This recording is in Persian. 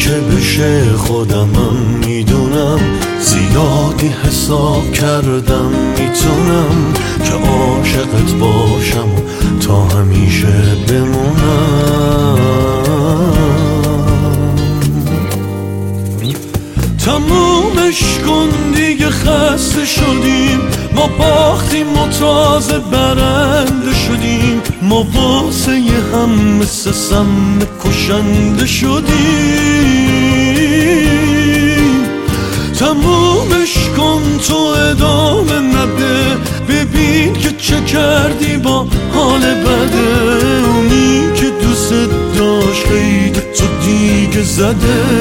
چه بشه خودمم میدونم، زیادی حساب کردم میتونم که عاشقت باشم و تا همیشه بمونم. تمومش کن دیگه، خسته شدیم، ما باختیم و تازه برنده شدیم، ما واسه هم مثل سم کشنده شدیم. تمومش کن تو ادامه نده، ببین که چه کردی با حال بده، اونی که دوست داشت قید تو دیگه زده.